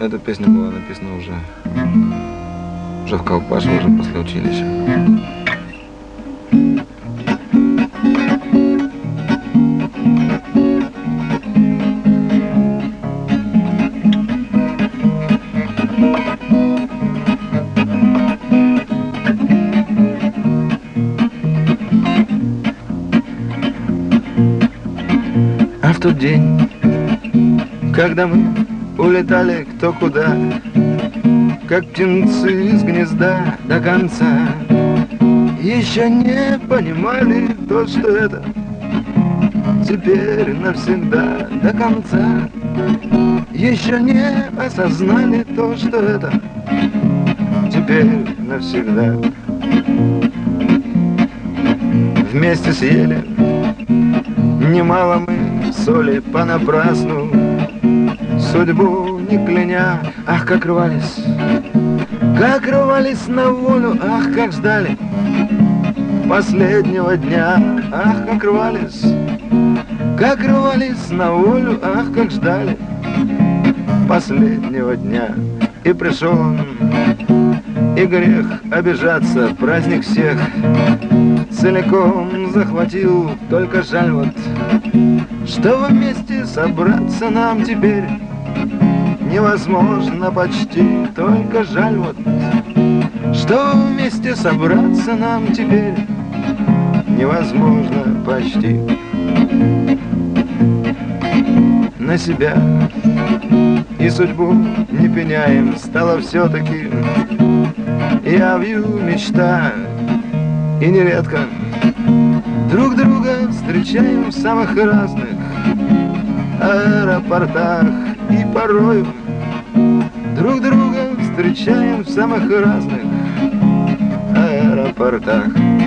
эта песня была написана уже в Колпаше, уже после училища. А в тот день, когда мы улетали кто куда, как птенцы из гнезда до конца, еще не понимали то, что это теперь навсегда до конца. Еще не осознали то, что это теперь навсегда. Вместе съели немало мы соли понапрасну, судьбу не кляня. Ах, как рвались на волю, ах, как ждали последнего дня. Ах, как рвались на волю, ах, как ждали последнего дня. И пришел он, и грех обижаться, праздник всех целиком захватил. Только жаль вот, что вместе собраться нам теперь невозможно почти. Только жаль вот, что вместе собраться нам теперь невозможно почти. На себя и судьбу не пеняем, стало все-таки явью мечта. И нередко друг друга встречаем в самых разных аэропортах. И порою друг друга встречаем в самых разных аэропортах.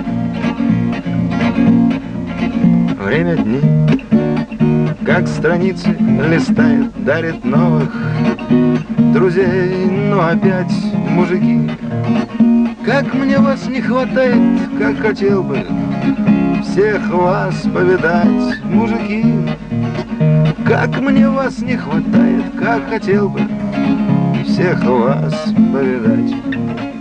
Время дней, как страницы листает, дарит новых друзей. Но опять, мужики, как мне вас не хватает, как хотел бы всех вас повидать. Мужики, как мне вас не хватает, как хотел бы всех вас повидать.